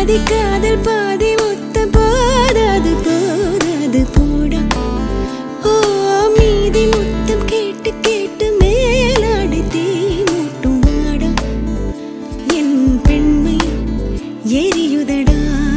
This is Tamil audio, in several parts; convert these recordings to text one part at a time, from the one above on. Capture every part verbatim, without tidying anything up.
பாதி காதல் பாதி முத்தம் போதாது போதாது போடா. ஓ மீதி முத்தம் கேட்டு கேட்டு மேலாடி தீ மூட்டும் வாடா. என் பெண்மை எரியுதடா.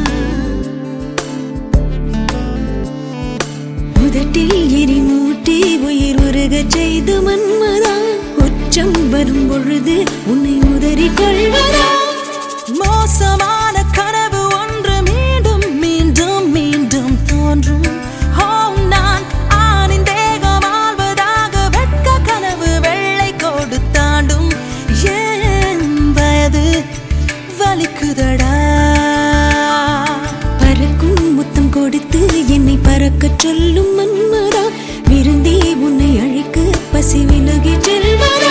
முதட்டில் எரி மூட்டி உயிர் உருகச் செய்த மன்மதா, உச்சம் வரும் பொழுது உன்னை உதறி கொள்வதா. மோசமான கனவு ஒன்று மீண்டும் மீண்டும் மீண்டும் தோன்றும். ஹோம் நான் ஆணின் தேகம் ஆள்வதாக வெட்க கனவு வெள்ளை கோடு தாண்டும். ஏன் வயது வலிக்குதடா. பறக்கும் முத்தம் கொடுத்து என்னை பறக்கச் சொல்லும் மன்மதா, விருந்தே உன்னை அழைக்க பசி விலகி செல்வதா.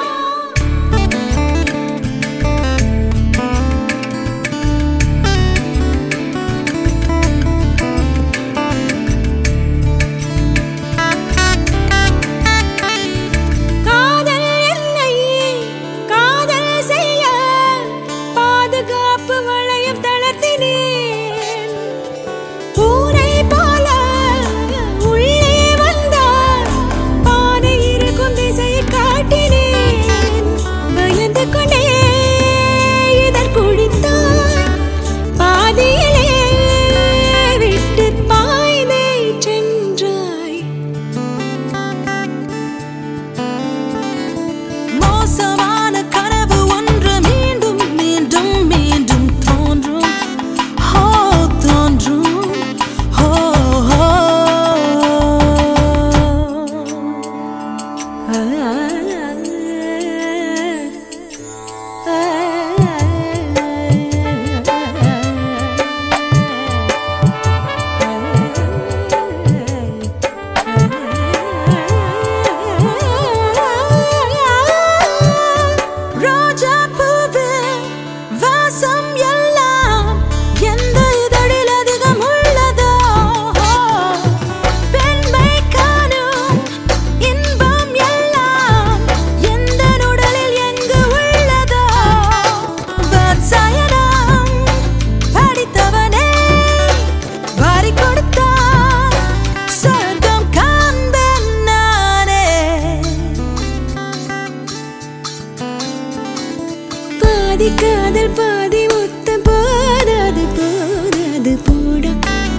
பாதி காதல் பாதி முத்தம் போதாது போதாது போடா.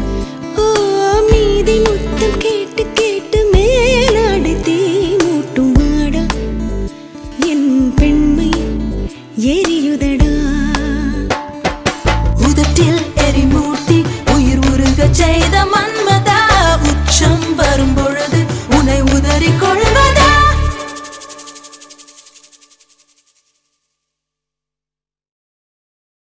ஓ மீதி முத்தம் கேட்டு கேட்டு மேலாடி தீ மூட்டும் வாடா. என் பெண்மை எரியுதடா. உதட்டில் எரி மூட்டி உயிர் உருகச் செய்த மண்